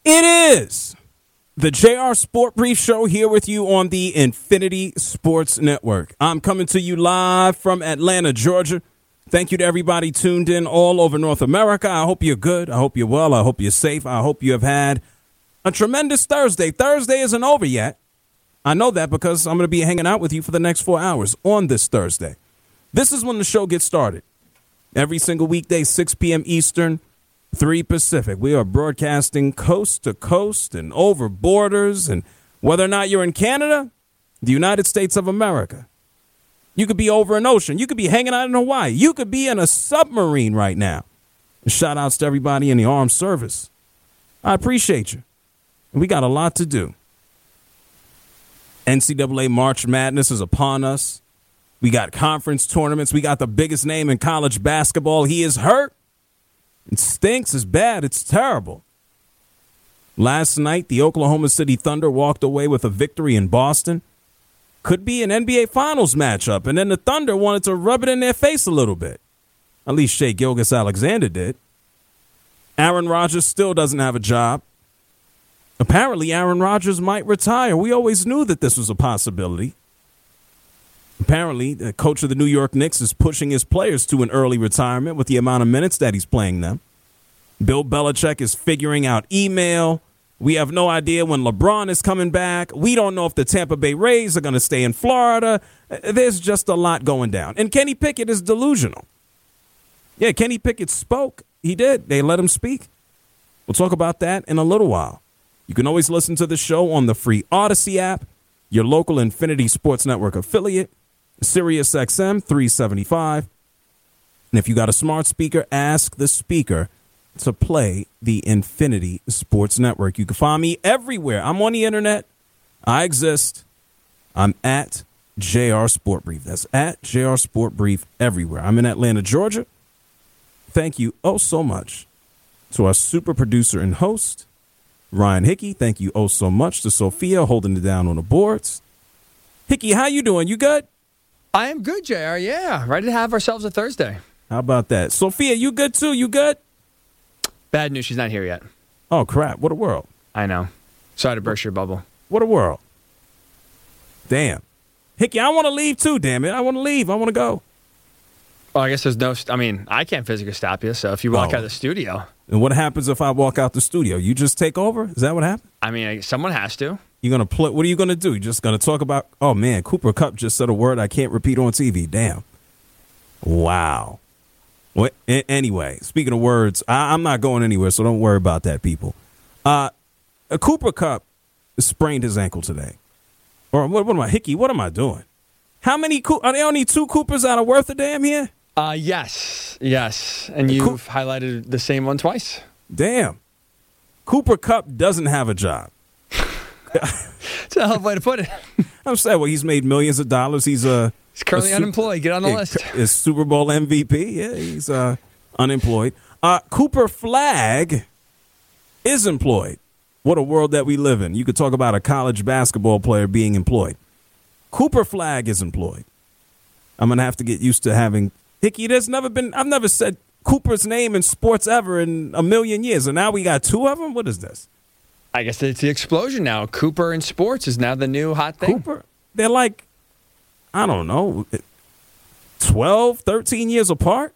It is the JR Sport Brief Show here with you on the Infinity Sports Network. I'm coming to you live from Atlanta, Georgia. Thank you to everybody tuned in all over North America. I hope you're good. I hope you're well. I hope you're safe. I hope you have had a tremendous Thursday. Thursday isn't over yet. I know that because I'm going to be hanging out with you for the next 4 hours on this Thursday. This is when the show gets started. Every single weekday, 6 p.m. Eastern, 3 Pacific. We are broadcasting coast to coast and over borders. And whether or not you're in Canada, the United States of America, you could be over an ocean. You could be hanging out in Hawaii. You could be in a submarine right now. And shout outs to everybody in the armed service. I appreciate you. And we got a lot to do. NCAA March Madness is upon us. We got conference tournaments. We got the biggest name in college basketball. He is hurt. It stinks. It's bad. It's terrible. Last night, the Oklahoma City Thunder walked away with a victory in Boston. Could be an NBA Finals matchup. And then the Thunder wanted to rub it in their face a little bit. At least Shai Gilgeous-Alexander did. Aaron Rodgers still doesn't have a job. Apparently, Aaron Rodgers might retire. We always knew that this was a possibility. Apparently, the coach of the New York Knicks is pushing his players to an early retirement with the amount of minutes that he's playing them. Bill Belichick is figuring out email. We have no idea when LeBron is coming back. We don't know if the Tampa Bay Rays are going to stay in Florida. There's just a lot going down. And Kenny Pickett is delusional. Yeah, Kenny Pickett spoke. He did. They let him speak. We'll talk about that in a little while. You can always listen to the show on the free Odyssey app, your local Infinity Sports Network affiliate, Sirius XM 375. And if you got a smart speaker, ask the speaker to play the Infinity Sports Network. You can find me everywhere. I'm on the internet. I exist. I'm at JR Sport Brief. That's at JR Sport Brief everywhere. I'm in Atlanta, Georgia. Thank you oh so much to our super producer and host, Ryan Hickey. Thank you oh so much to Sophia holding it down on the boards. Hickey, how you doing? You good? I am good, JR. Yeah, ready to have ourselves a Thursday. How about that? Sophia, you good too? You good? Bad news, she's not here yet. Oh, crap. What a world. I know. Sorry to burst your bubble. What a world. Damn. Hickey, I want to leave too, damn it. I want to leave. I want to go. Well, I guess there's no, I can't physically stop you, so if you walk out of the studio. And what happens if I walk out the studio? You just take over? Is that what happens? I mean, someone has to. You're going to play. What are you going to do? You're just going to talk about, oh, man, Cooper Kupp just said a word I can't repeat on TV. Damn. Wow. Well, anyway, speaking of words, I'm not going anywhere, so don't worry about that, people. Cooper Kupp sprained his ankle today. Or what am I, Hickey, what am I doing? How many, are there only 2 Coopers out of worth a damn here? Yes. And you've highlighted the same one twice. Damn. Cooper Kupp doesn't have a job. That's a hell of a way to put it. I'm saying, well, he's made millions of dollars. He's currently unemployed. Get on the list. Is Super Bowl MVP. Yeah, he's unemployed. Cooper Flagg is employed. What a world that we live in. You could talk about a college basketball player being employed. Cooper Flagg is employed. I'm going to have to get used to having Hickey. I've never said Cooper's name in sports ever in a million years. And now we got 2 of them? What is this? I guess it's the explosion now. Cooper in sports is now the new hot thing. Cooper, they're like, I don't know, 12, 13 years apart?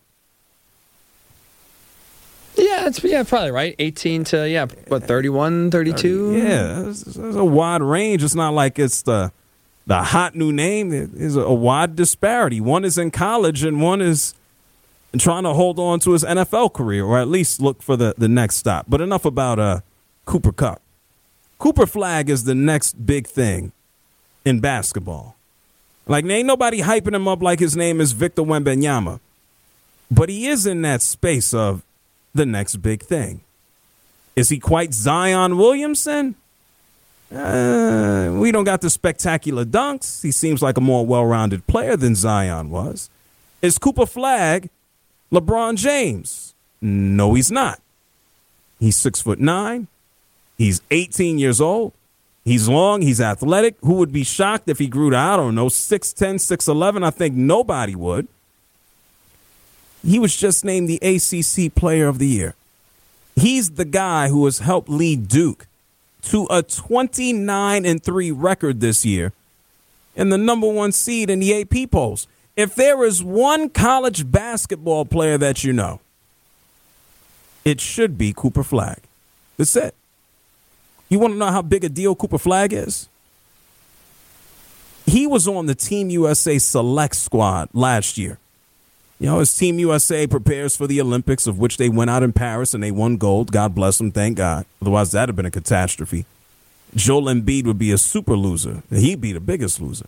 Yeah, probably right. 18 to, 31, 32? Yeah, it's a wide range. It's not like it's the hot new name. There's a wide disparity. One is in college and one is trying to hold on to his NFL career, or at least look for the next stop. But enough about Cooper Kupp. Cooper Flagg is the next big thing in basketball. Like, ain't nobody hyping him up like his name is Victor Wembanyama. But he is in that space of the next big thing. Is he quite Zion Williamson? We don't got the spectacular dunks. He seems like a more well-rounded player than Zion was. Is Cooper Flagg LeBron James? No, he's not. He's 6'9". He's 18 years old. He's long. He's athletic. Who would be shocked if he grew to, 6'10", 6'11"? I think nobody would. He was just named the ACC Player of the Year. He's the guy who has helped lead Duke to a 29-3 record this year and the number one seed in the AP polls. If there is one college basketball player that you know, it should be Cooper Flagg. That's it. You want to know how big a deal Cooper Flagg is? He was on the Team USA select squad last year. You know, as Team USA prepares for the Olympics, of which they went out in Paris and they won gold. God bless them, thank God. Otherwise, that would have been a catastrophe. Joel Embiid would be a super loser. He'd be the biggest loser.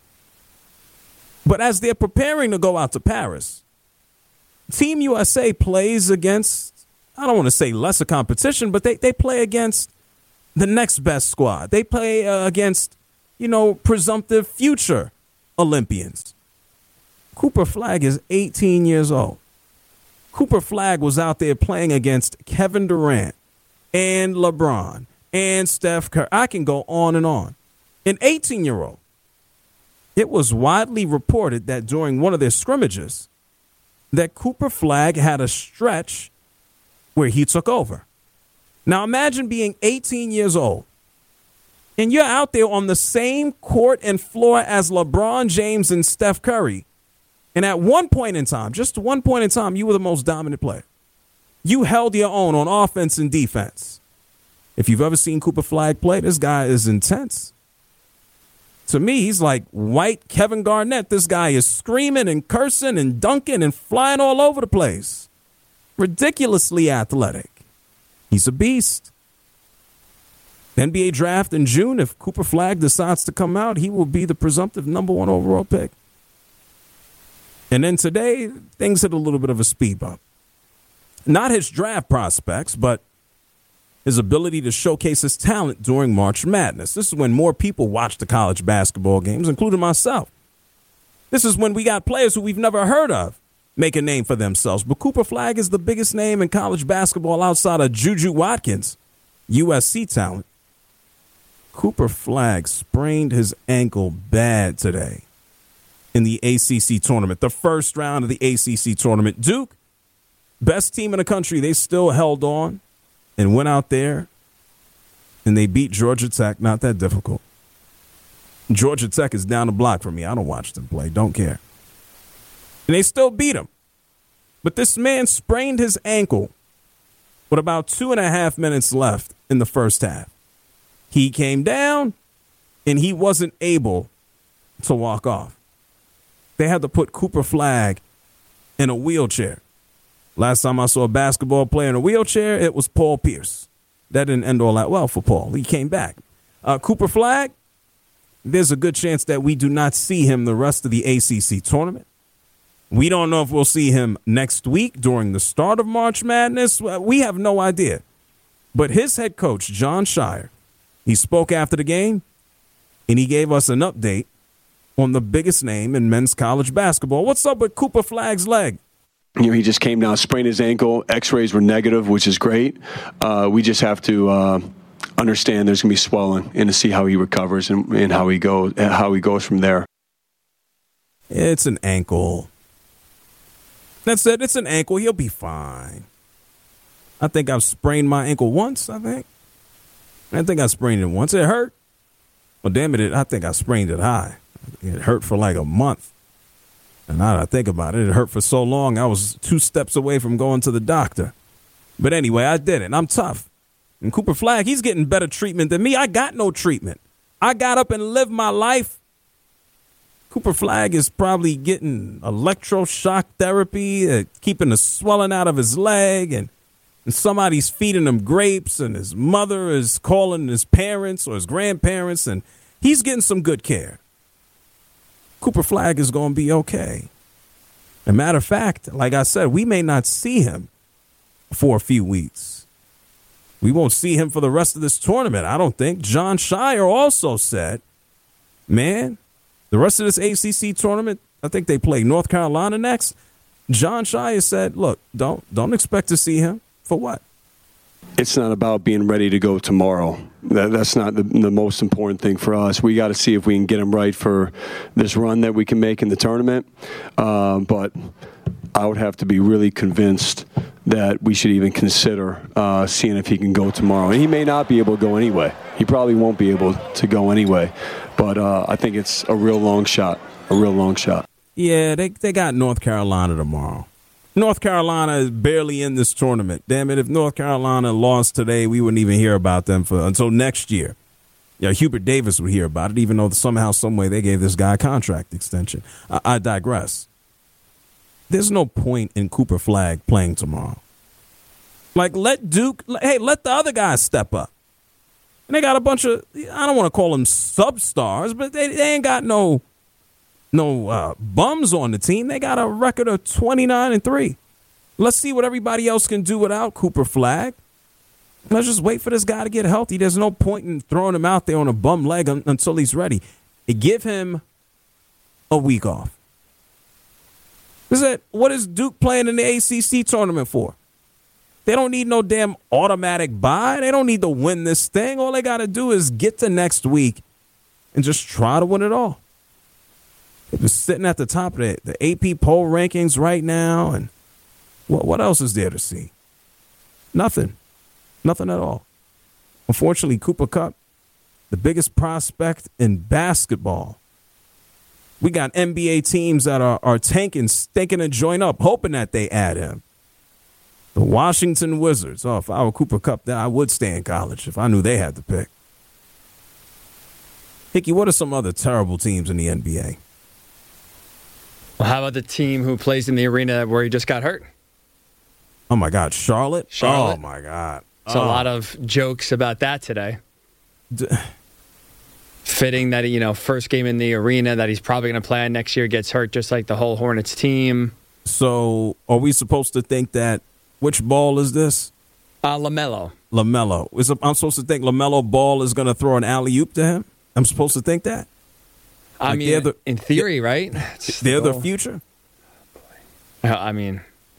But as they're preparing to go out to Paris, Team USA plays against, I don't want to say lesser competition, but they play against the next best squad. They play against, presumptive future Olympians. Cooper Flagg is 18 years old. Cooper Flagg was out there playing against Kevin Durant and LeBron and Steph Curry. I can go on and on. An 18-year-old. It was widely reported that during one of their scrimmages that Cooper Flagg had a stretch where he took over. Now imagine being 18 years old and you're out there on the same court and floor as LeBron James and Steph Curry. And at one point in time, just one point in time, you were the most dominant player. You held your own on offense and defense. If you've ever seen Cooper Flagg play, this guy is intense. To me, he's like white Kevin Garnett. This guy is screaming and cursing and dunking and flying all over the place. Ridiculously athletic. He's a beast. NBA draft in June, if Cooper Flagg decides to come out, he will be the presumptive number one overall pick. And then today, things hit a little bit of a speed bump. Not his draft prospects, but his ability to showcase his talent during March Madness. This is when more people watch the college basketball games, including myself. This is when we got players who we've never heard of make a name for themselves. But Cooper Flagg is the biggest name in college basketball outside of Juju Watkins, USC talent. Cooper Flagg sprained his ankle bad today in the ACC tournament, the first round of the ACC tournament. Duke, best team in the country, they still held on and went out there and they beat Georgia Tech. Not that difficult. Georgia Tech is down the block from me. I don't watch them play. Don't care. And they still beat him. But this man sprained his ankle with about 2.5 minutes left in the first half. He came down and he wasn't able to walk off. They had to put Cooper Flagg in a wheelchair. Last time I saw a basketball player in a wheelchair, it was Paul Pierce. That didn't end all that well for Paul. He came back. Cooper Flagg, there's a good chance that we do not see him the rest of the ACC tournament. We don't know if we'll see him next week during the start of March Madness. We have no idea. But his head coach, Jon Scheyer, he spoke after the game, and he gave us an update on the biggest name in men's college basketball. What's up with Cooper Flagg's leg? He just came down, sprained his ankle. X-rays were negative, which is great. We just have to understand there's going to be swelling and to see how he recovers and how he goes from there. It's an ankle. That's it. It's an ankle. He'll be fine. I think I've sprained my ankle once, I think I sprained it once. It hurt. Well, damn it, I think I sprained it high. It hurt for like a month. And now that I think about it, it hurt for so long, I was 2 steps away from going to the doctor. But anyway, I did it. I'm tough. And Cooper Flagg, he's getting better treatment than me. I got no treatment. I got up and lived my life. Cooper Flagg is probably getting electroshock therapy, keeping the swelling out of his leg, and somebody's feeding him grapes, and his mother is calling his parents or his grandparents, and he's getting some good care. Cooper Flagg is going to be okay. As a matter of fact, like I said, we may not see him for a few weeks. We won't see him for the rest of this tournament, I don't think. Jon Scheyer also said, man, the rest of this ACC tournament, I think they play North Carolina next. Jon Scheyer said, look, don't expect to see him. For what? It's not about being ready to go tomorrow. That's not the most important thing for us. We got to see if we can get him right for this run that we can make in the tournament. But I would have to be really convinced that we should even consider seeing if he can go tomorrow. And he may not be able to go anyway. He probably won't be able to go anyway. But I think it's a real long shot, Yeah, they got North Carolina tomorrow. North Carolina is barely in this tournament. Damn it, if North Carolina lost today, we wouldn't even hear about them until next year. Yeah, Hubert Davis would hear about it, even though somehow, some way they gave this guy a contract extension. I digress. There's no point in Cooper Flagg playing tomorrow. Like, let the other guys step up. And they got a bunch of, I don't want to call them substars, but they ain't got no bums on the team. They got a record of 29-3. Let's see what everybody else can do without Cooper Flagg. Let's just wait for this guy to get healthy. There's no point in throwing him out there on a bum leg until he's ready. Give him a week off. What is Duke playing in the ACC tournament for? They don't need no damn automatic bye. They don't need to win this thing. All they got to do is get to next week and just try to win it all. They're just sitting at the top of the AP poll rankings right now. And what else is there to see? Nothing. Nothing at all. Unfortunately, Cooper Kupp, the biggest prospect in basketball. We got NBA teams that are tanking, stinking to join up, hoping that they add him. The Washington Wizards. Oh, if I were Cooper Kupp, then I would stay in college if I knew they had to pick. Hickey, what are some other terrible teams in the NBA? Well, how about the team who plays in the arena where he just got hurt? Oh, my God. Charlotte? Charlotte. Oh, my God. There's a lot of jokes about that today. Fitting that, first game in the arena that he's probably going to play on next year gets hurt just like the whole Hornets team. So are we supposed to think that, which Ball is this? LaMelo. I'm supposed to think LaMelo Ball is going to throw an alley-oop to him? I'm supposed to think that? I mean, in theory, right? They're the future? I mean,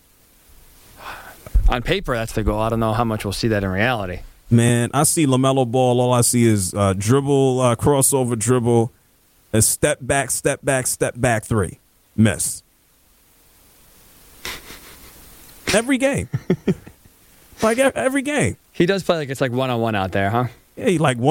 on paper, that's the goal. I don't know how much we'll see that in reality. Man, I see LaMelo Ball. All I see is dribble, crossover dribble, a step back, three. Miss. Every game. Like every game. He does play like it's like one-on-one out there, huh? Yeah, he like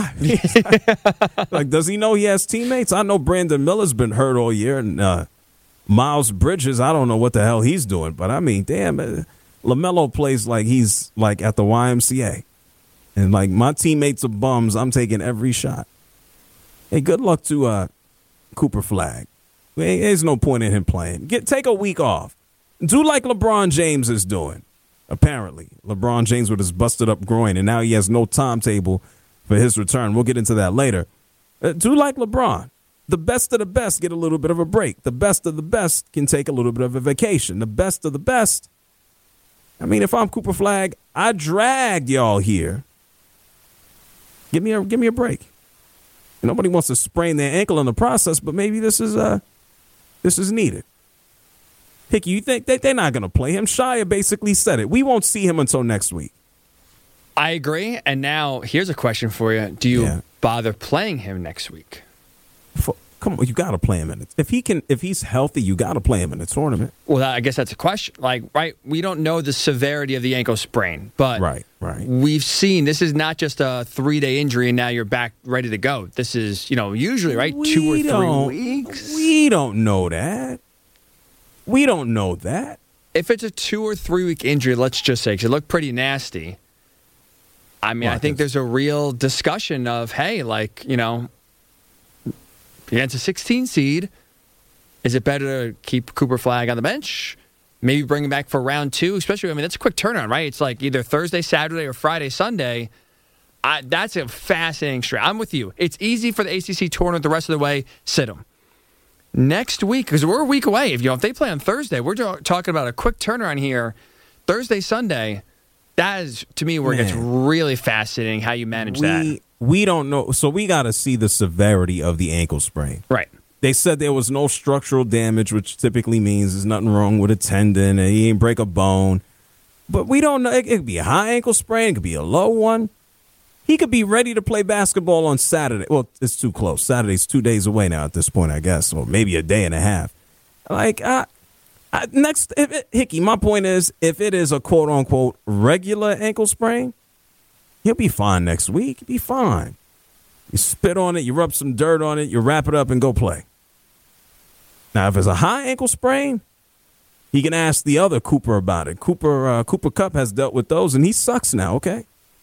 1-on-5. Like, does he know he has teammates? I know Brandon Miller's been hurt all year, and Miles Bridges, I don't know what the hell he's doing. But, I mean, damn, LaMelo plays like he's like at the YMCA. And, like, my teammates are bums. I'm taking every shot. Hey, good luck to Cooper Flagg. There's no point in him playing. Take a week off. Do like LeBron James is doing. Apparently, LeBron James with his busted up groin, and now he has no timetable for his return. We'll get into that later. Do like LeBron. The best of the best get a little bit of a break. The best of the best can take a little bit of a vacation. The best of the best. I mean, if I'm Cooper Flagg, I dragged y'all here. Give me a break. Nobody wants to sprain their ankle in the process, but maybe this is needed. Hickey, you think they're not going to play him? Shia basically said it. We won't see him until next week. I agree. And now here's a question for you. Do you bother playing him next week? Come on, you got to play him in it. If he's healthy, you got to play him in the tournament. Well, I guess that's a question. Like, right, we don't know the severity of the ankle sprain, but right. We've seen this is not just a 3-day injury and now you're back ready to go. This is, usually, right, 2 or 3 weeks. We don't know that. We don't know that. If it's a 2 or 3 week injury, let's just say, because it looked pretty nasty. I mean, I think there's a real discussion of, hey, like, against a 16 seed, is it better to keep Cooper Flagg on the bench? Maybe bring him back for round 2, especially, that's a quick turnaround, right? It's like either Thursday, Saturday, or Friday, Sunday. That's a fascinating stretch. I'm with you. It's easy for the ACC tournament the rest of the way. Sit them. Next week, because we're a week away. If they play on Thursday, we're talking about a quick turnaround here. Thursday, Sunday, that is, to me, where it gets really fascinating how you manage that. We don't know. So we got to see the severity of the ankle sprain. Right. They said there was no structural damage, which typically means there's nothing wrong with a tendon and he ain't break a bone. But we don't know. It could be a high ankle sprain. It could be a low one. He could be ready to play basketball on Saturday. Well, it's too close. Saturday's 2 days away now at this point, I guess, or maybe a day and a half. Like, Hickey, my point is, if it is a quote-unquote regular ankle sprain, he'll be fine next week. He'll be fine. You spit on it, you rub some dirt on it, you wrap it up and go play. Now, if it's a high ankle sprain, he can ask the other Cooper about it. Cooper Kupp has dealt with those, and he sucks now, okay?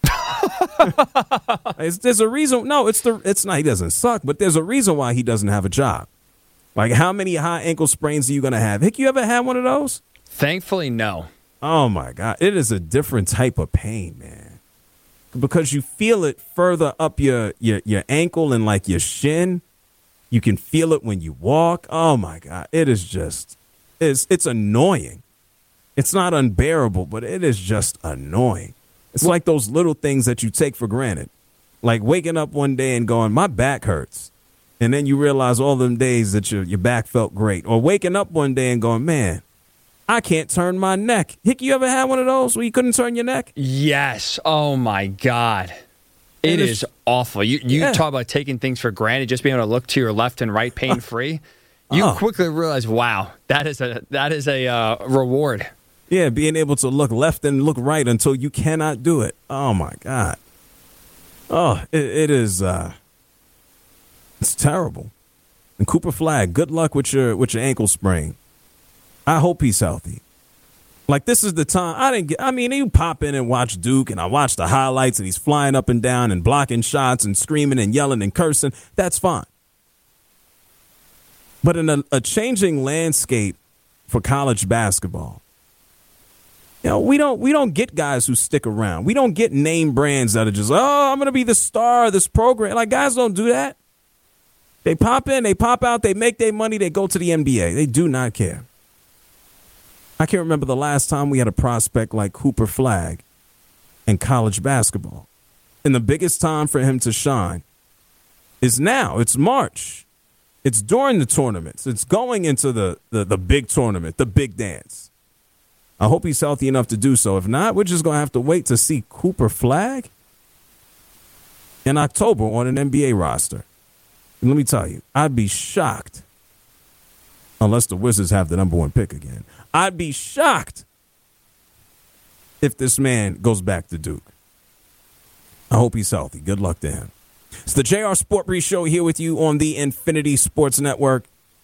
There's a reason. No, it's not. He doesn't suck, but there's a reason why he doesn't have a job. Like, how many high ankle sprains are you going to have? Hick, you ever had one of those? Thankfully, no. Oh, my God. It is a different type of pain, man. Because you feel it further up your ankle and, like, your shin. You can feel it when you walk. Oh, my God. It is just, it's annoying. It's not unbearable, but it is just annoying. It's like those little things that you take for granted. Like waking up one day and going, my back hurts. And then you realize all them days that your back felt great. Or waking up one day and going, man, I can't turn my neck. Hick, you ever had one of those where you couldn't turn your neck? Yes. Oh, my God. It is awful. You talk about taking things for granted, just being able to look to your left and right pain-free. You quickly realize, wow, that is a reward. Yeah, being able to look left and look right until you cannot do it. Oh, my God. Oh, it is it's terrible. And Cooper Flagg, good luck with your ankle sprain. I hope he's healthy. Like, this is the time. You pop in and watch Duke, and I watch the highlights, and he's flying up and down and blocking shots and screaming and yelling and cursing. That's fine. But in a changing landscape for college basketball, you know, we don't get guys who stick around. We don't get name brands that are just, I'm going to be the star of this program. Like, guys don't do that. They pop in, they pop out, they make their money, they go to the NBA. They do not care. I can't remember the last time we had a prospect like Cooper Flagg in college basketball. And the biggest time for him to shine is now. It's March. It's during the tournaments. It's going into the big tournament, the big dance. I hope he's healthy enough to do so. If not, we're just going to have to wait to see Cooper Flagg in October on an NBA roster. And let me tell you, I'd be shocked, unless the Wizards have the number 1 pick again. I'd be shocked if this man goes back to Duke. I hope he's healthy. Good luck to him. It's the JR Sport Brief Show here with you on the Infinity Sports Network.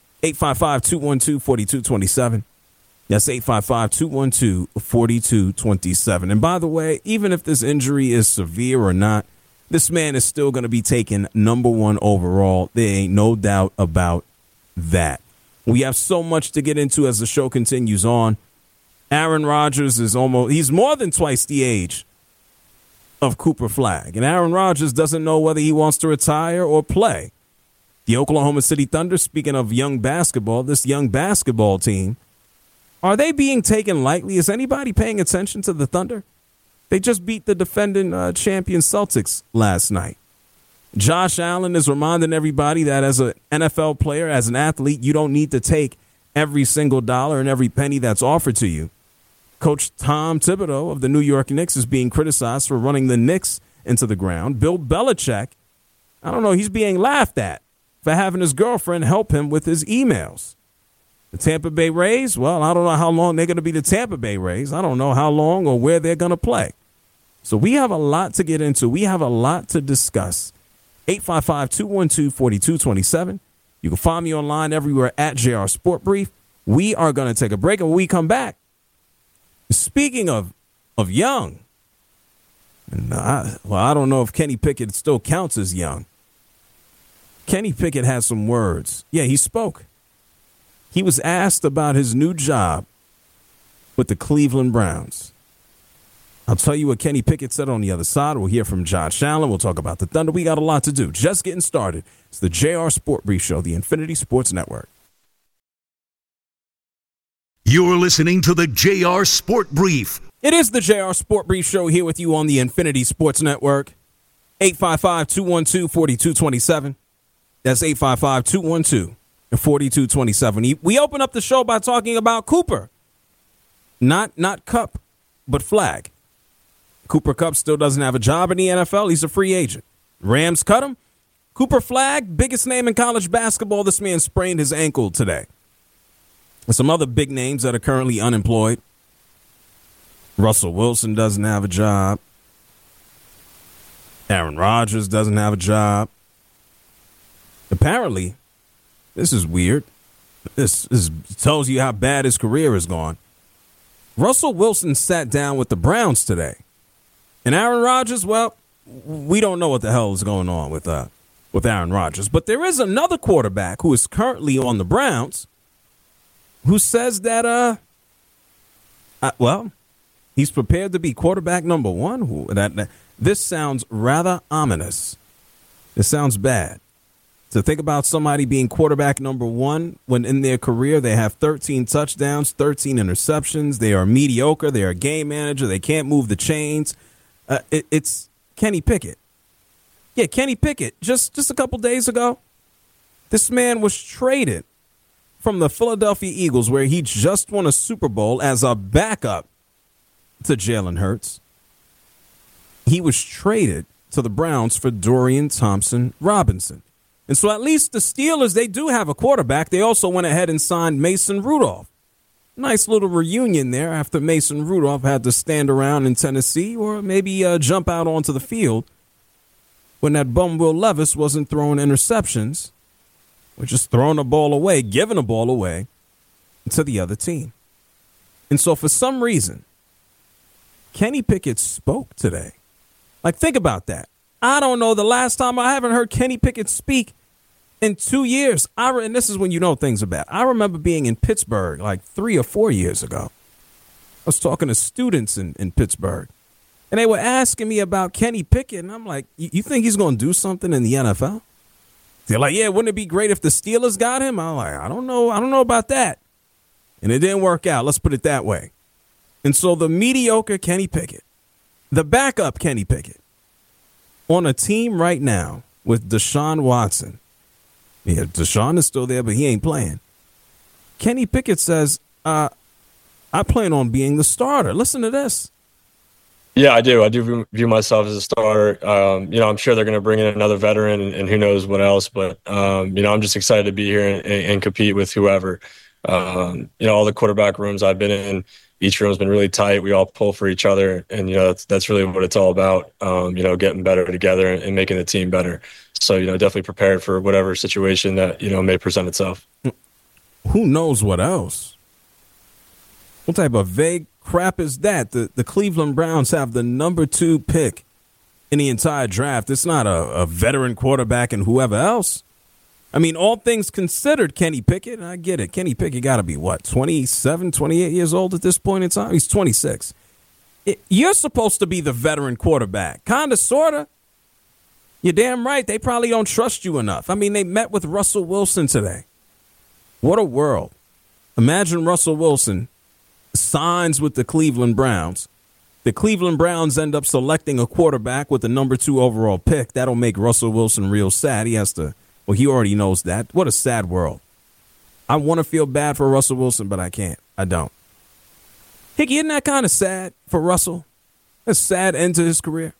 855-212-4227. That's 855-212-4227. And by the way, even if this injury is severe or not, this man is still going to be taken number 1 overall. There ain't no doubt about that. We have so much to get into as the show continues on. Aaron Rodgers he's more than twice the age of Cooper Flagg. And Aaron Rodgers doesn't know whether he wants to retire or play. The Oklahoma City Thunder, speaking of young basketball, this young basketball team, are they being taken lightly? Is anybody paying attention to the Thunder? They just beat the defending champion Celtics last night. Josh Allen is reminding everybody that as an NFL player, as an athlete, you don't need to take every single dollar and every penny that's offered to you. Coach Tom Thibodeau of the New York Knicks is being criticized for running the Knicks into the ground. Bill Belichick, I don't know, he's being laughed at for having his girlfriend help him with his emails. The Tampa Bay Rays, well, I don't know how long they're going to be the Tampa Bay Rays. I don't know how long or where they're going to play. So we have a lot to get into. We have a lot to discuss. 855-212-4227. You can find me online everywhere at JR Sport Brief. We are going to take a break, and when we come back, speaking of young, and I don't know if Kenny Pickett still counts as young. Kenny Pickett has some words. Yeah, he spoke. He was asked about his new job with the Cleveland Browns. I'll tell you what Kenny Pickett said on the other side. We'll hear from Josh Allen. We'll talk about the Thunder. We got a lot to do. Just getting started. It's the JR Sport Brief Show, the Infinity Sports Network. You're listening to the JR Sport Brief. It is the JR Sport Brief Show here with you on the Infinity Sports Network. 855-212-4227. That's 855-212-4227. We open up the show by talking about Cooper. Not Kupp, but Flagg. Cooper Kupp still doesn't have a job in the NFL. He's a free agent. Rams cut him. Cooper Flagg, biggest name in college basketball. This man sprained his ankle today. Some other big names that are currently unemployed. Russell Wilson doesn't have a job. Aaron Rodgers doesn't have a job. Apparently, this is weird. This tells you how bad his career has gone. Russell Wilson sat down with the Browns today. And Aaron Rodgers, well, we don't know what the hell is going on with Aaron Rodgers. But there is another quarterback who is currently on the Browns who says that, he's prepared to be quarterback number one. This sounds rather ominous. It sounds bad. To think about somebody being quarterback number one when in their career they have 13 touchdowns, 13 interceptions. They are mediocre. They are a game manager. They can't move the chains. It's Kenny Pickett. Yeah, Kenny Pickett. Just a couple days ago, this man was traded from the Philadelphia Eagles, where he just won a Super Bowl, as a backup to Jalen Hurts. He was traded to the Browns for Dorian Thompson-Robinson. And so at least the Steelers, they do have a quarterback. They also went ahead and signed Mason Rudolph. Nice little reunion there after Mason Rudolph had to stand around in Tennessee, or maybe jump out onto the field when that bum Will Levis wasn't throwing interceptions, or just throwing the ball away, giving the ball away to the other team. And so for some reason, Kenny Pickett spoke today. Like, think about that. I don't know the last time. I haven't heard Kenny Pickett speak in 2 years. And this is when you know things are bad. I remember being in Pittsburgh like 3 or 4 years ago. I was talking to students in Pittsburgh, and they were asking me about Kenny Pickett. And I'm like, you think he's going to do something in the NFL? They're like, yeah, wouldn't it be great if the Steelers got him? I'm like, I don't know. I don't know about that. And it didn't work out. Let's put it that way. And so the mediocre Kenny Pickett, the backup Kenny Pickett, on a team right now with Deshaun Watson. Yeah, Deshaun is still there, but he ain't playing. Kenny Pickett says, I plan on being the starter. Listen to this. Yeah, I do. I do view myself as a starter. I'm sure they're going to bring in another veteran and who knows what else. But, I'm just excited to be here and compete with whoever. All the quarterback rooms I've been in, each room's been really tight. We all pull for each other. And, that's really what it's all about, getting better together and making the team better. So, definitely prepared for whatever situation that, may present itself. Who knows what else? What type of vague crap is that? The Cleveland Browns have the number 2 pick in the entire draft. It's not a veteran quarterback and whoever else. I mean, all things considered, Kenny Pickett, I get it. Kenny Pickett got to be, 27, 28 years old at this point in time? He's 26. You're supposed to be the veteran quarterback. Kind of, sort of. You're damn right. They probably don't trust you enough. I mean, they met with Russell Wilson today. What a world. Imagine Russell Wilson signs with the Cleveland Browns. The Cleveland Browns end up selecting a quarterback with the number 2 overall pick. That'll make Russell Wilson real sad. He already knows that. What a sad world. I want to feel bad for Russell Wilson, but I can't. I don't. Hickey, isn't that kind of sad for Russell? A sad end to his career.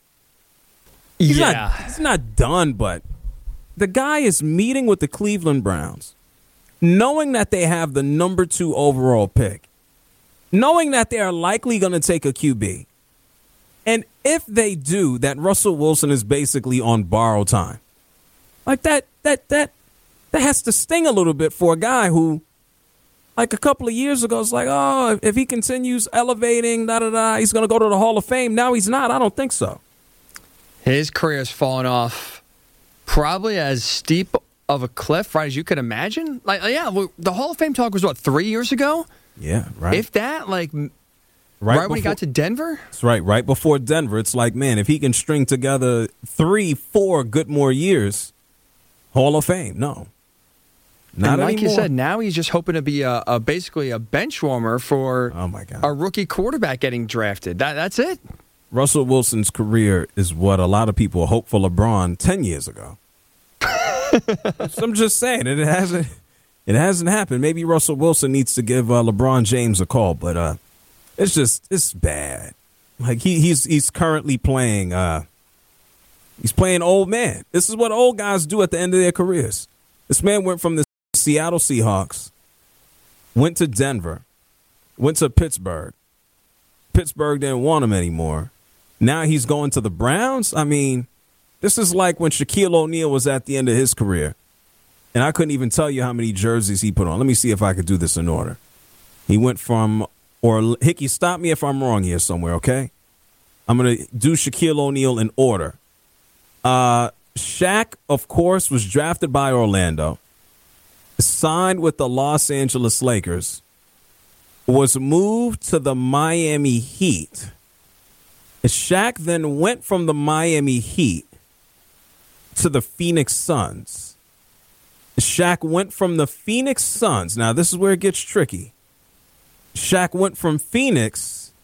He's not done, but the guy is meeting with the Cleveland Browns, knowing that they have the number 2 overall pick, knowing that they are likely going to take a QB. And if they do, that Russell Wilson is basically on borrowed time. Like that has to sting a little bit for a guy who, like a couple of years ago, was like, oh, if he continues elevating, he's going to go to the Hall of Fame. Now he's not. I don't think so. His career has fallen off probably as steep of a cliff, right, as you could imagine. The Hall of Fame talk was, 3 years ago? Yeah, right. If that, right when he got to Denver? That's right. Right before Denver, it's like, man, if he can string together 3-4 good more years, Hall of Fame. No. Not and like anymore. You said, now he's just hoping to be basically a bench warmer for a rookie quarterback getting drafted. That's it. Russell Wilson's career is what a lot of people hoped for LeBron 10 years ago. So I'm just saying, it hasn't happened. Maybe Russell Wilson needs to give LeBron James a call, but it's bad. Like he's currently playing he's playing old man. This is what old guys do at the end of their careers. This man went from the Seattle Seahawks went to Denver, went to Pittsburgh. Pittsburgh didn't want him anymore. Now he's going to the Browns? I mean, this is like when Shaquille O'Neal was at the end of his career. And I couldn't even tell you how many jerseys he put on. Let me see if I could do this in order. He went from, or Hickey, stop me if I'm wrong here somewhere, okay? I'm going to do Shaquille O'Neal in order. Shaq, of course, was drafted by Orlando, signed with the Los Angeles Lakers, was moved to the Miami Heat. Shaq then went from the Miami Heat to the Phoenix Suns. Shaq went from the Phoenix Suns. Now, this is where it gets tricky. Shaq went from Phoenix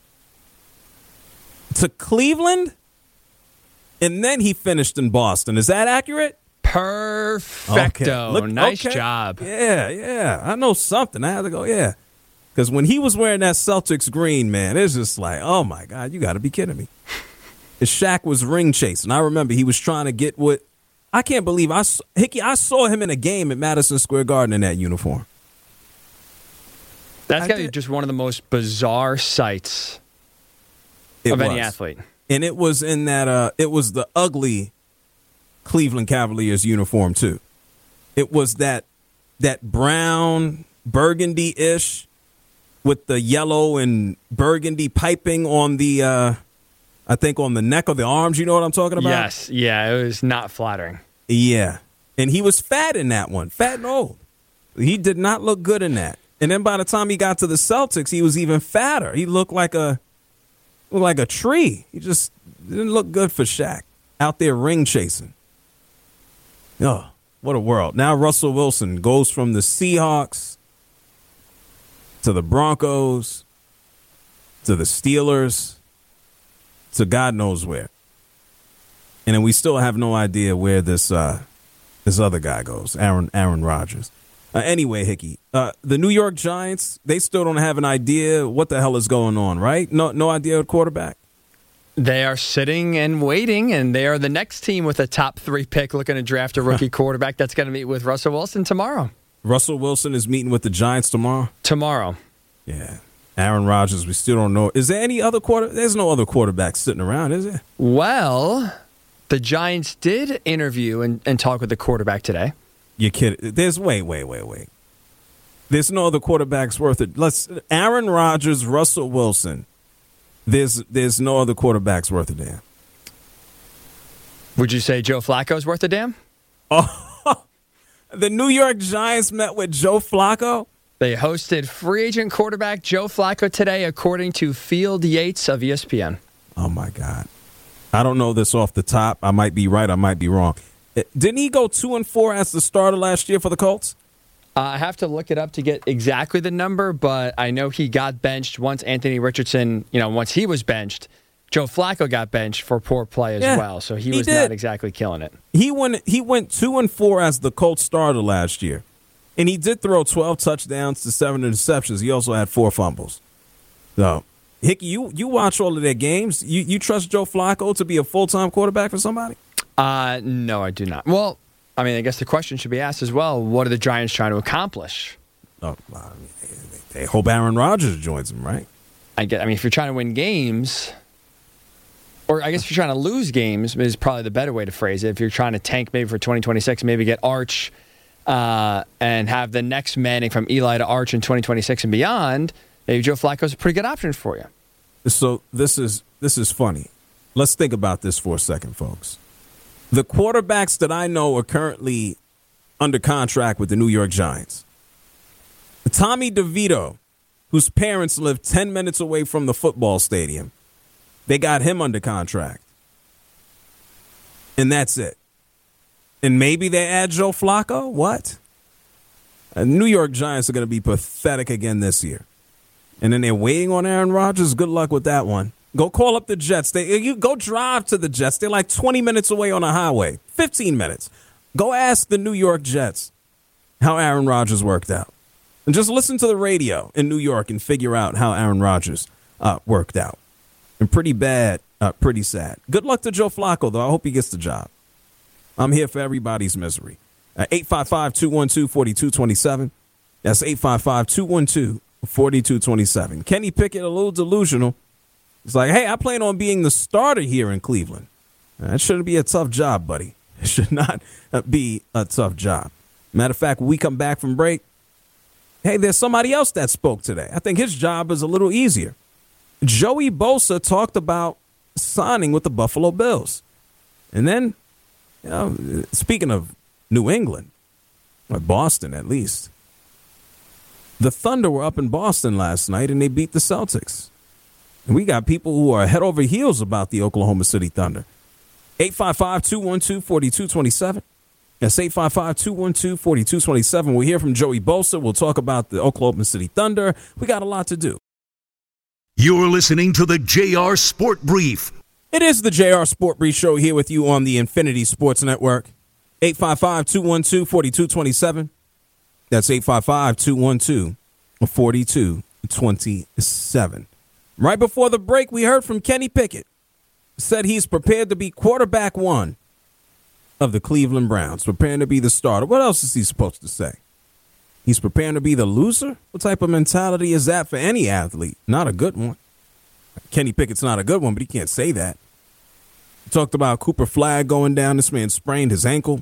to Cleveland, and then he finished in Boston. Is that accurate? Perfecto. Okay. Nice job. Yeah. I know something. I had to go, yeah. Because when he was wearing that Celtics green, man, it's just like, oh, my God, you got to be kidding me. And Shaq was ring chasing. I remember he was trying to get what, I can't believe, Hickey, I saw him in a game at Madison Square Garden in that uniform. That's got to be just one of the most bizarre sights of any athlete. And it was in that, it was the ugly Cleveland Cavaliers uniform, too. It was that brown, burgundy-ish with the yellow and burgundy piping on the, I think on the neck of the arms. You know what I'm talking about? Yes. Yeah, it was not flattering. Yeah. And he was fat in that one, fat and old. He did not look good in that. And then by the time he got to the Celtics, he was even fatter. He looked like a tree. He just didn't look good for Shaq out there ring chasing. Oh, what a world. Now Russell Wilson goes from the Seahawks to the Broncos to the Steelers to God knows where. And then we still have no idea where this other guy goes, Aaron Rodgers. Anyway, Hickey, the New York Giants, they still don't have an idea what the hell is going on, right? No idea what quarterback? They are sitting and waiting, and they are the next team with a top 3 pick looking to draft a rookie quarterback that's going to meet with Russell Wilson tomorrow. Russell Wilson is meeting with the Giants tomorrow? Tomorrow. Yeah. Aaron Rodgers, we still don't know. Is there any other quarterback? There's no other quarterback sitting around, is there? Well, the Giants did interview and talk with the quarterback today. You kidding? There's wait. There's no other quarterbacks worth it. Aaron Rodgers, Russell Wilson. There's no other quarterbacks worth a damn. Would you say Joe Flacco's worth a damn? Oh, the New York Giants met with Joe Flacco. They hosted free agent quarterback Joe Flacco today, according to Field Yates of ESPN. Oh my God, I don't know this off the top. I might be right. I might be wrong. Didn't he go 2-4 as the starter last year for the Colts? I have to look it up to get exactly the number, but I know he got benched once Anthony Richardson, once he was benched. Joe Flacco got benched for poor play as well, so he was not exactly killing it. He went 2-4 as the Colts starter last year, and he did throw 12 touchdowns to 7 interceptions. He also had 4 fumbles. So, Hickey, you watch all of their games. You trust Joe Flacco to be a full-time quarterback for somebody? No, I do not. Well, I mean, I guess the question should be asked as well, what are the Giants trying to accomplish? Oh, they hope Aaron Rodgers joins them, right? I mean, if you're trying to win games, or I guess if you're trying to lose games is probably the better way to phrase it. If you're trying to tank maybe for 2026, maybe get Arch and have the next Manning from Eli to Arch in 2026 and beyond, maybe Joe Flacco's a pretty good option for you. So this is funny. Let's think about this for a second, folks. The quarterbacks that I know are currently under contract with the New York Giants. Tommy DeVito, whose parents live 10 minutes away from the football stadium. They got him under contract. And that's it. And maybe they add Joe Flacco? What? New York Giants are going to be pathetic again this year. And then they're waiting on Aaron Rodgers. Good luck with that one. Go call up the Jets. You go drive to the Jets. They're like 20 minutes away on a highway. 15 minutes. Go ask the New York Jets how Aaron Rodgers worked out. And just listen to the radio in New York and figure out how Aaron Rodgers worked out. And pretty bad, pretty sad. Good luck to Joe Flacco, though. I hope he gets the job. I'm here for everybody's misery. 855-212-4227. That's 855-212-4227. Kenny Pickett, a little delusional. He's like, hey, I plan on being the starter here in Cleveland. That shouldn't be a tough job, buddy. It should not be a tough job. Matter of fact, when we come back from break, hey, there's somebody else that spoke today. I think his job is a little easier. Joey Bosa talked about signing with the Buffalo Bills. And then, speaking of New England, or Boston at least, the Thunder were up in Boston last night and they beat the Celtics. And we got people who are head over heels about the Oklahoma City Thunder. 855-212-4227. That's 855-212-4227. We'll hear from Joey Bosa. We'll talk about the Oklahoma City Thunder. We got a lot to do. You're listening to the JR Sport Brief. It is the JR Sport Brief Show here with you on the Infinity Sports Network. 855-212-4227. That's 855-212-4227. Right before the break, we heard from Kenny Pickett. Said he's prepared to be quarterback one of the Cleveland Browns, preparing to be the starter. What else is he supposed to say? He's preparing to be the loser? What type of mentality is that for any athlete? Not a good one. Kenny Pickett's not a good one, but he can't say that. He talked about Cooper Flagg going down. This man sprained his ankle.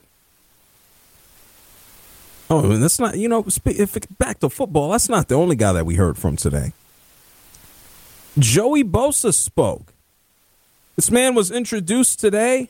Oh, and that's not, back to football, that's not the only guy that we heard from today. Joey Bosa spoke. This man was introduced today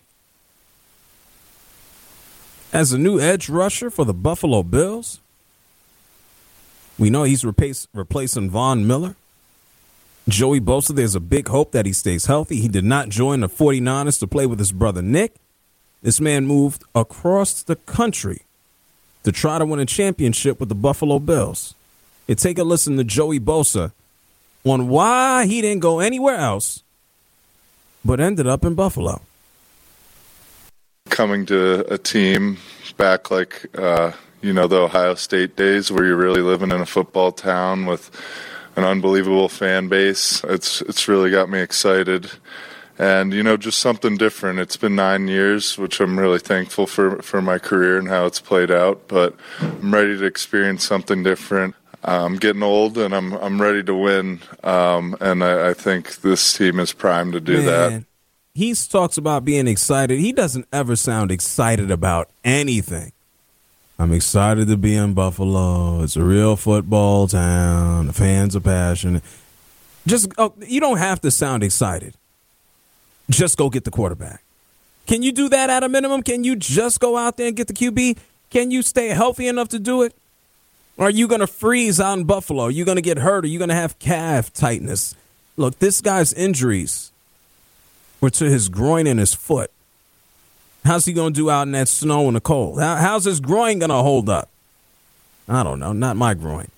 as a new edge rusher for the Buffalo Bills. We know he's replacing Von Miller. Joey Bosa, there's a big hope that he stays healthy. He did not join the 49ers to play with his brother Nick. This man moved across the country to try to win a championship with the Buffalo Bills. And take a listen to Joey Bosa on why he didn't go anywhere else but ended up in Buffalo. Coming to a team back like, the Ohio State days where you're really living in a football town with an unbelievable fan base, it's really got me excited. And, just something different. It's been 9 years, which I'm really thankful for my career and how it's played out. But I'm ready to experience something different. I'm getting old, and I'm ready to win. And I think this team is primed to do that. He talks about being excited. He doesn't ever sound excited about anything. I'm excited to be in Buffalo. It's a real football town. The fans are passionate. You don't have to sound excited. Just go get the quarterback. Can you do that at a minimum? Can you just go out there and get the QB? Can you stay healthy enough to do it? Or are you going to freeze out in Buffalo? Are you going to get hurt? Are you going to have calf tightness? Look, this guy's injuries were to his groin and his foot. How's he going to do out in that snow and the cold? How's his groin going to hold up? I don't know. Not my groin.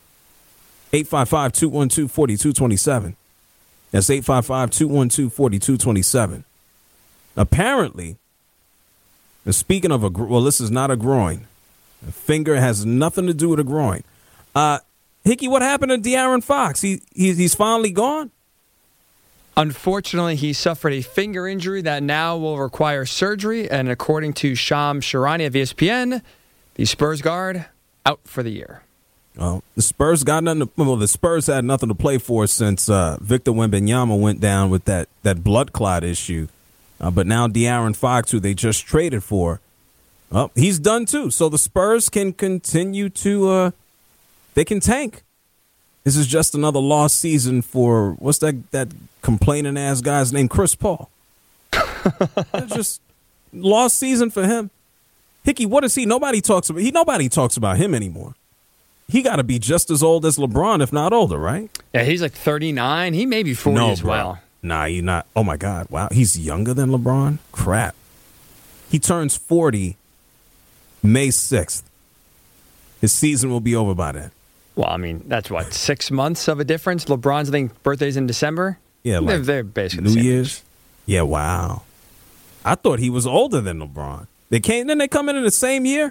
855-212-4227. That's 855-212-4227. Apparently, and speaking of this is not a groin. A finger has nothing to do with a groin. Hickey, what happened to De'Aaron Fox? He's finally gone? Unfortunately, he suffered a finger injury that now will require surgery. And according to Shams Charania of ESPN, the Spurs guard out for the year. Well, the Spurs the Spurs had nothing to play for since Victor Wembanyama went down with that blood clot issue. But now De'Aaron Fox, who they just traded for, he's done too. So the Spurs can continue to they can tank. This is just another lost season for what's that complaining ass guy's name, Chris Paul. It's just lost season for him. Hickey, what is he? Nobody talks about him anymore. He got to be just as old as LeBron, if not older, right? Yeah, he's like 39. He may be 40 as well. Nah, he's not. Oh, my God. Wow. He's younger than LeBron? Crap. He turns 40 May 6th. His season will be over by then. Well, I mean, that's what, 6 months of a difference? LeBron's, I think, birthday's in December? Yeah, like they're basically New the same Year's. age. Yeah, wow. I thought he was older than LeBron. Didn't they come in the same year?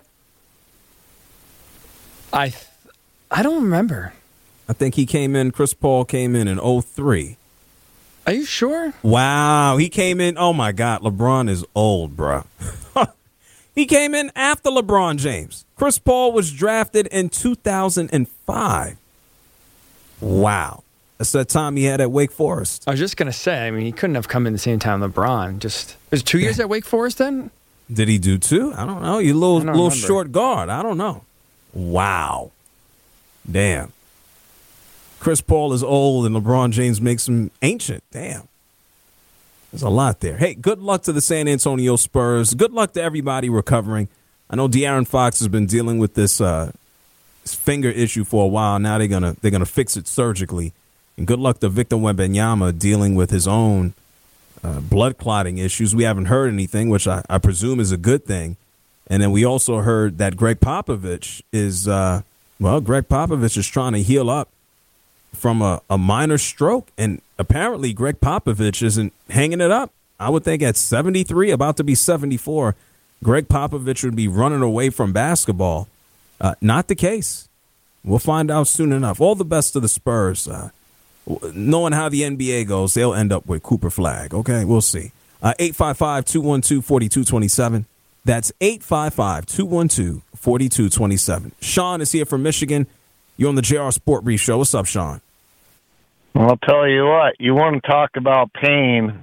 I don't remember. I think Chris Paul came in 2003. Are you sure? Wow, he came in. Oh, my God. LeBron is old, bro. He came in after LeBron James. Chris Paul was drafted in 2005. Wow. That's that time he had at Wake Forest. I was just going to say, I mean, he couldn't have come in the same time LeBron. Was it 2 years at Wake Forest then? Did he do 2? I don't know. You little remember. short guard. I don't know. Wow. Damn. Chris Paul is old and LeBron James makes him ancient. Damn. There's a lot there. Hey, good luck to the San Antonio Spurs. Good luck to everybody recovering. I know De'Aaron Fox has been dealing with this finger issue for a while. Now they're gonna fix it surgically. And good luck to Victor Wembanyama dealing with his own blood clotting issues. We haven't heard anything, which I presume is a good thing. And then we also heard that Greg Popovich is trying to heal up from a minor stroke. And apparently Greg Popovich isn't hanging it up. I would think at 73, about to be 74, Greg Popovich would be running away from basketball. Not the case. We'll find out soon enough. All the best to the Spurs. Knowing how the NBA goes, they'll end up with Cooper Flag. Okay, we'll see. 855-212-4227. That's 855-212-4227. Sean is here from Michigan. You're on the JR Sport Brief Show. What's up, Sean? Well, I'll tell you what. You want to talk about pain.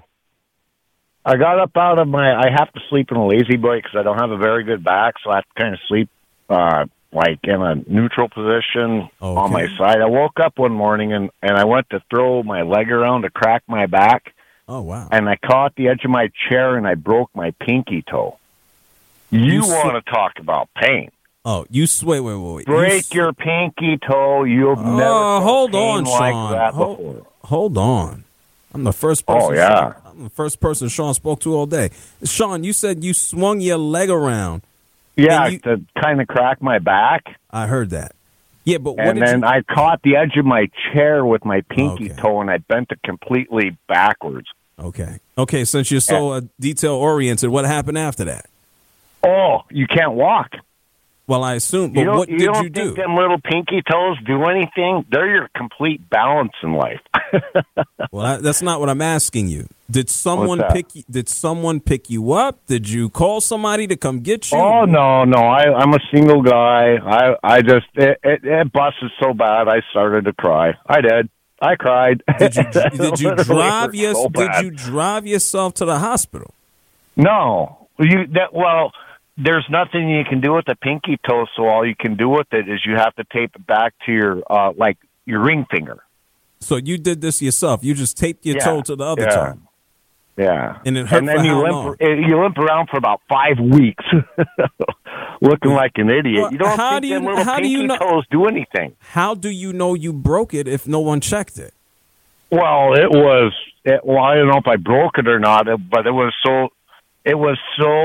I got up out of I have to sleep in a lazy boy because I don't have a very good back, so I have to kind of sleep like in a neutral position on my side. I woke up one morning and I went to throw my leg around to crack my back. Oh, wow. And I caught the edge of my chair and I broke my pinky toe. You want to talk about pain. Oh, wait. Break your pinky toe. You'll never hold pain on, like Sean. that before. Hold on. I'm the first person. Oh, yeah. I'm the first person Sean spoke to all day. Sean, you said you swung your leg around. Yeah, to kind of crack my back. I heard that. Yeah, but what and then I caught the edge of my chair with my pinky toe, and I bent it completely backwards. Okay. Since you're so detail oriented, what happened after that? Oh, you can't walk. Well, I assume. But what did you do? You don't think them little pinky toes do anything? They're your complete balance in life. Well, that's not what I'm asking you. Did someone pick you? Did someone pick you up? Did you call somebody to come get you? Oh no! I'm a single guy. I just it busted so bad. I started to cry. I did. I cried. Did you drive yourself to the hospital? No. There's nothing you can do with the pinky toe, so all you can do with it is you have to tape it back to your your ring finger. So you did this yourself. You just taped your toe to the other toe. Yeah. And it hurt and then for you how limp, long? You limp around for about 5 weeks looking like an idiot. Well, you don't think them little pinky toes do anything. How do you know you broke it if no one checked it? Well, I don't know if I broke it or not, but it was so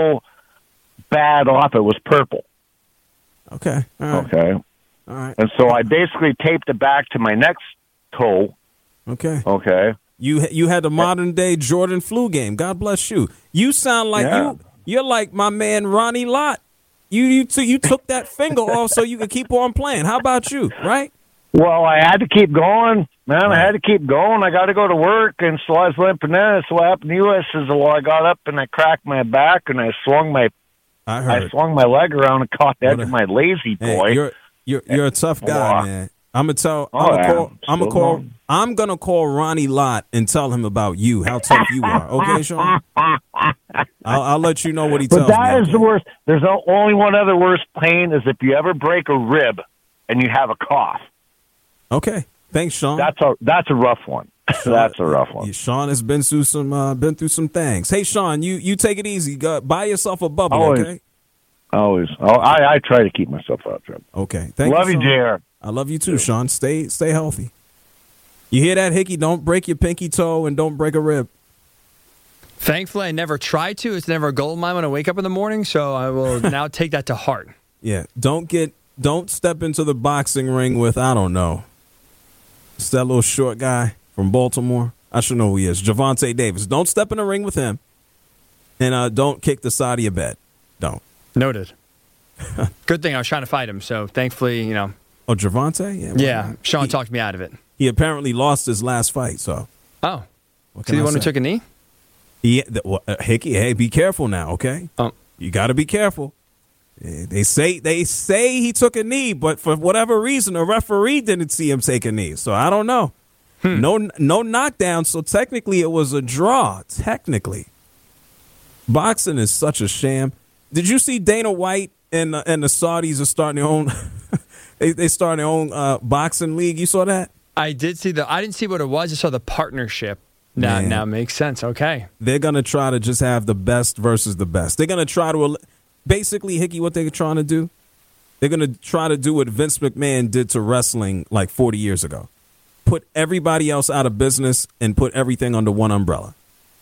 bad off. It was purple. Okay. All right. Okay. All right. And so I basically taped it back to my next toe. Okay. Okay. You had the modern day Jordan flu game. God bless you. You sound like you're like my man Ronnie Lott. You took that finger off so you could keep on playing. How about you? Right? Well, I had to keep going, man. I had to keep going. I got to go to work, and so I was limping in. So what happened to you is, I got up and I cracked my back, and I swung my leg around and caught the edge of my lazy boy. Hey, you're a tough guy, man. I'm gonna call Ronnie Lott and tell him about you, how tough you are. Okay, Sean? I'll let you know what he tells me. But that is the worst. There's only one other worse pain is if you ever break a rib and you have a cough. Okay, thanks, Sean. That's a rough one. That's a rough one. Sean has been through some things. Hey, Sean, you take it easy. Buy yourself a bubble, okay? Always. I try to keep myself out, Trip. Okay, thank you. Love you, JR. I love you too, Sean. Stay healthy. You hear that, Hickey? Don't break your pinky toe and don't break a rib. Thankfully, I never tried to. It's never a goal of mine when I wake up in the morning, so I will now take that to heart. Yeah, don't step into the boxing ring with, I don't know, it's that little short guy from Baltimore. I should know who he is. Javante Davis. Don't step in the ring with him. And don't kick the side of your bed. Don't. Noted. Good thing I was trying to fight him, so thankfully, Oh, Javante? Yeah, Sean talked me out of it. He apparently lost his last fight, so. Oh. Is he the one who took a knee? Hickey, hey, be careful now, okay? Oh. You got to be careful. They say he took a knee, but for whatever reason, a referee didn't see him take a knee. So I don't know. No knockdown. So technically, it was a draw. Technically, boxing is such a sham. Did you see Dana White and the Saudis are starting their own? they started their own boxing league. You saw that? I did see I didn't see what it was. I saw the partnership. Now makes sense. Okay. They're going to try to just have the best versus the best. They're going to try to basically, Hickey, what they're trying to do, they're going to try to do what Vince McMahon did to wrestling like 40 years ago. Put everybody else out of business and put everything under one umbrella.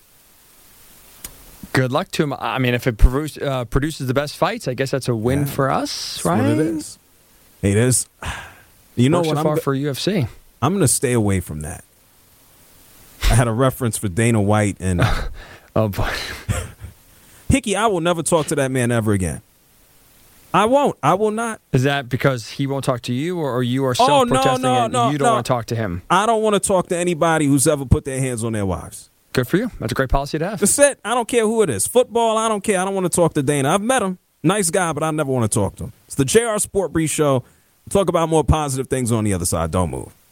Good luck to him. I mean, if it produces the best fights, I guess that's a win for us, right? That's what it is. It is. You know what? So far for UFC. I'm going to stay away from that. I had a reference for Dana White and oh boy, Hickey. I will never talk to that man ever again. I won't. I will not. Is that because he won't talk to you, or you are self-protesting and you don't want to talk to him? I don't want to talk to anybody who's ever put their hands on their wives. Good for you. That's a great policy to have. That's it. I don't care who it is. Football, I don't care. I don't want to talk to Dana. I've met him. Nice guy, but I never want to talk to him. It's the JR Sport Brief Show. We'll talk about more positive things on the other side. Don't move.